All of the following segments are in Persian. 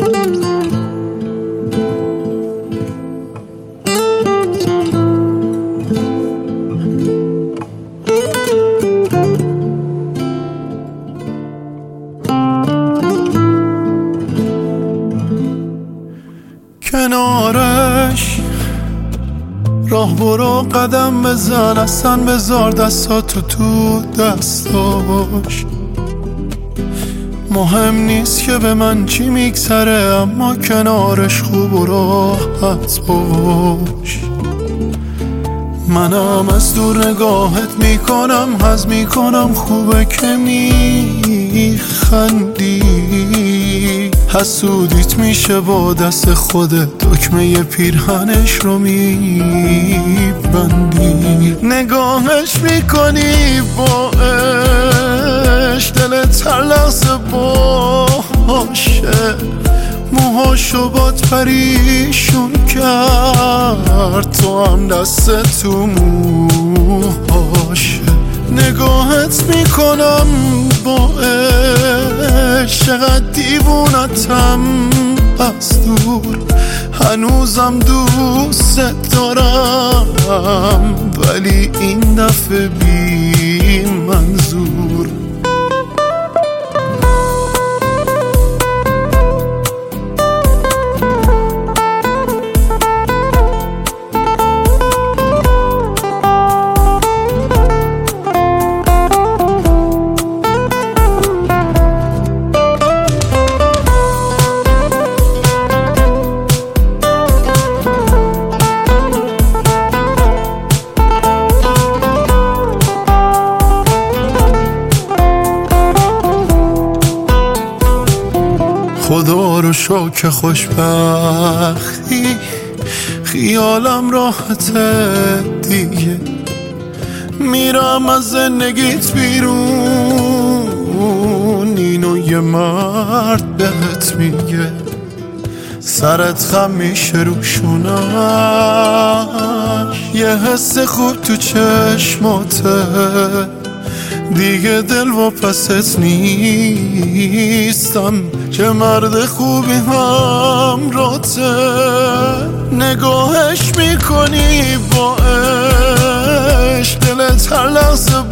کنارش راه برو، قدم بزن، اصلا بذار دستاتو تو دستاش. مهم نیست که به من چی میگذره، اما کنارش خوب و راحت باش. منم از دور نگاهت میکنم، حظ میکنم خوبه که میخندی. حسودیت میشه با دست خودت، دکمه پیرهنش رو میبندی. نگاهش میکنی با عشق، دلت هر لحظه باشه. موهاشو باد پریشون کرد، تو هم دست تو موهاشه. نگاهت میکنم با عشق، چقدر دیوونتم از دور. هنوزم دوست دارم، ولی این دفعه بی منظور. خدا رو شکر خوشبختی، خیالم راحته دیگه. میرم از زندگیت بیرون، اینو یه مرد بهت میگه. سرت خم میشه روشونش، یه حس خوب تو چشماته. دیگه دل و پست نیستم، چه مرد خوبی همراته. نگاهش میکنی با عشق، دلت هر لحظه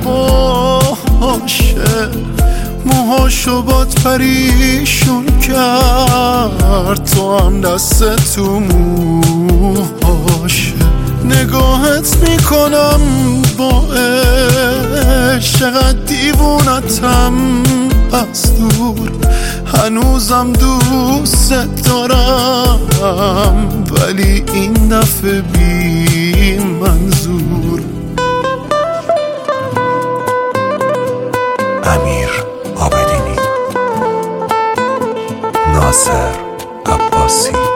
باشه. موهاشو باد پریشون کرد، تو هم دست تو موهاشه. نگاهت میکنم با عشق، چقدر دیوونتم از دور. هنوزم دوست دارم، ولی این دفعه بی منظور. امیر عابدینی، ناصر عباسی.